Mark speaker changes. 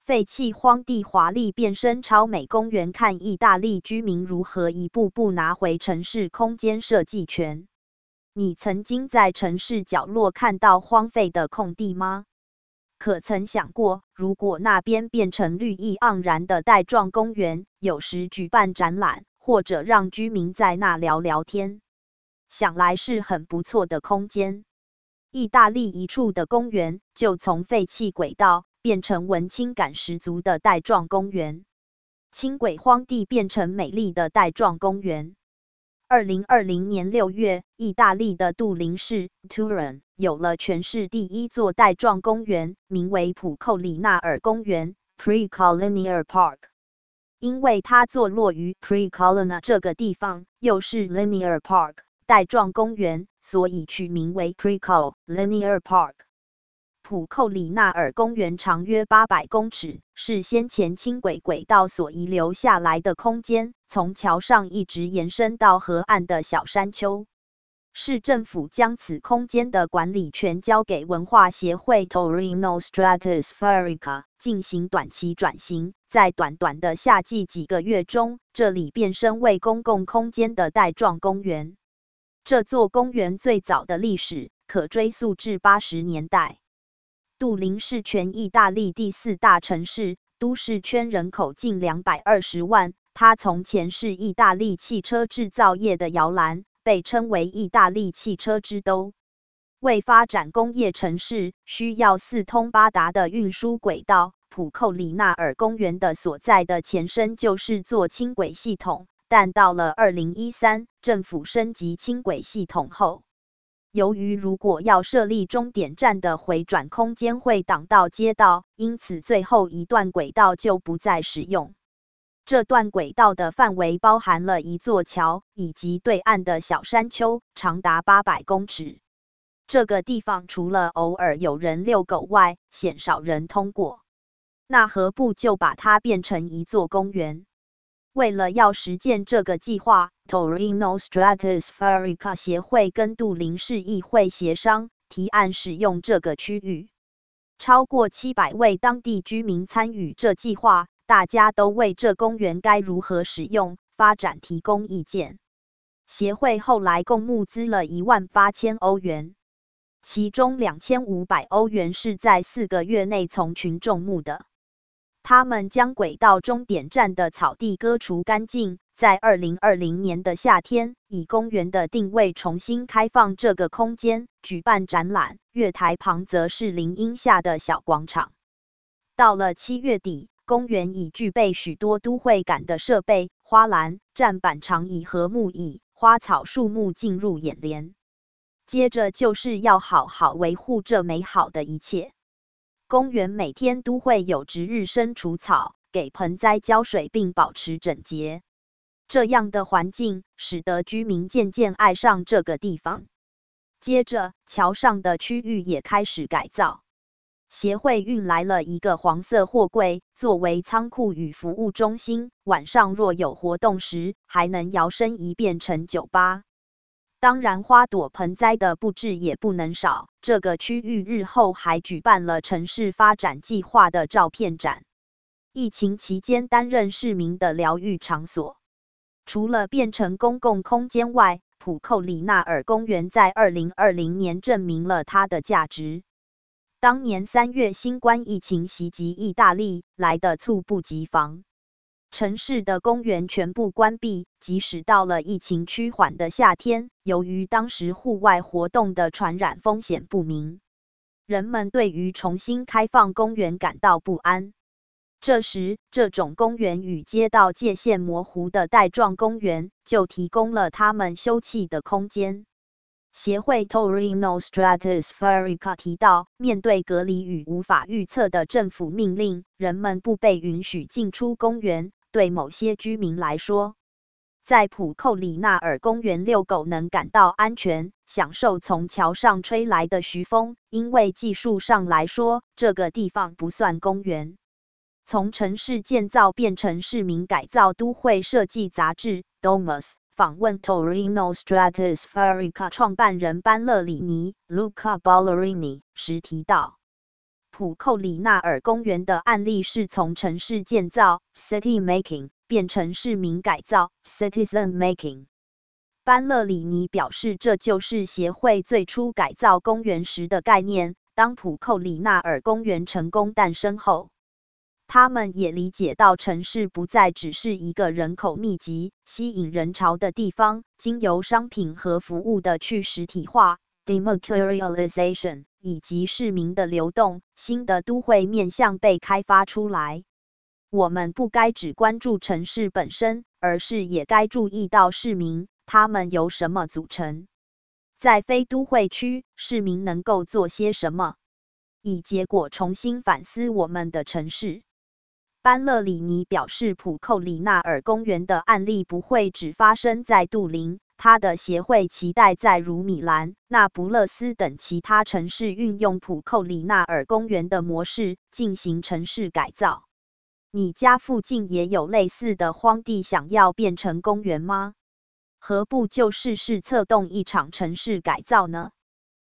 Speaker 1: 废弃荒地华丽变身超美公园，看意大利居民如何一步步拿回城市空间设计权。你曾经在城市角落看到荒废的空地吗？可曾想过，如果那边变成绿意盎然的带状公园，有时举办展览，或者让居民在那聊聊天，想来是很不错的空间。意大利一处的公园，就从废弃轨道变成文青感十足的带状公园，轻轨荒地变成美丽的带状公园。2020年6月，意大利的杜林市 Turin 有了全市第一座带状公园，名为普寇里纳尔公园 （Pre-Collinear Park）。因为它坐落于 Pre-Colonna 这个地方，又是 Linear Park 带状公园，所以取名为 Pre-Collinear Park。普寇里纳尔公园长约800公尺，是先前轻轨轨道所遗留下来的空间，从桥上一直延伸到河岸的小山丘。市政府将此空间的管理权交给文化协会 Torino Stratospherica 进行短期转型，在短短的夏季几个月中，这里变身为公共空间的带状公园。这座公园最早的历史可追溯至80年代。杜林是全意大利第4大城市，都市圈人口近220万。它从前是意大利汽车制造业的摇篮，被称为意大利汽车之都。为发展工业城市，需要四通八达的运输轨道。普寇里纳尔公园的所在的前身就是座轻轨系统，但到了2013，政府升级轻轨系统后，由于如果要设立终点站的回转空间会挡到街道，因此最后一段轨道就不再使用。这段轨道的范围包含了一座桥以及对岸的小山丘，长达800公尺。这个地方除了偶尔有人遛狗外，鲜少人通过。那何不就把它变成一座公园？为了要实践这个计划， Torino Stratospherica 协会跟杜林市议会协商，提案使用这个区域。超过700位当地居民参与这计划，大家都为这公园该如何使用、发展提供意见。协会后来共募资了18000欧元，其中2500欧元是在4个月内从群众募的。他们将轨道终点站的草地割除干净，在2020年的夏天，以公园的定位重新开放这个空间，举办展览。月台旁则是林荫下的小广场。到了7月底，公园已具备许多都会感的设备，花篮、站板长椅和木椅，花草树木进入眼帘。接着就是要好好维护这美好的一切。公园每天都会有值日生除草，给盆栽浇水并保持整洁。这样的环境使得居民渐渐爱上这个地方。接着，桥上的区域也开始改造。协会运来了一个黄色货柜，作为仓库与服务中心，晚上若有活动时，还能摇身一变成酒吧。当然，花朵盆栽的布置也不能少。这个区域日后还举办了城市发展计划的照片展。疫情期间担任市民的疗愈场所。除了变成公共空间外，普寇里纳尔公园在2020年证明了它的价值。当年3月新冠疫情袭击意大利，来得猝不及防。城市的公园全部关闭，即使到了疫情趋缓的夏天，由于当时户外活动的传染风险不明，人们对于重新开放公园感到不安。这时，这种公园与街道界限模糊的带状公园就提供了他们休憩的空间。协会 Torino Stratospherica 提到，面对隔离与无法预测的政府命令，人们不被允许进出公园。对某些居民来说，在普寇里纳尔公园遛狗能感到安全，享受从桥上吹来的徐风，因为技术上来说，这个地方不算公园。从城市建造变成市民改造都会设计杂志 Domus 访问 Torino Stratospherica 创办人班勒里尼 Luca Ballerini 时提到， 普寇里纳尔公园的案例是从城市建造 （city making） 变成市民改造 （citizen making）。班勒里尼表示，这就是协会最初改造公园时的概念。当普寇里纳尔公园成功诞生后，他们也理解到城市不再只是一个人口密集、吸引人潮的地方，经由商品和服务的去实体化 （dematerialization） 以及市民的流动，新的都会面向被开发出来。我们不该只关注城市本身，而是也该注意到市民，他们由什么组成？在非都会区，市民能够做些什么，以结果重新反思我们的城市。班勒里尼表示，普寇里纳尔公园的案例不会只发生在杜林，他的协会期待在如米兰、那不勒斯等其他城市运用普寇里纳尔公园的模式进行城市改造。你家附近也有类似的荒地想要变成公园吗？何不就试试策动一场城市改造呢？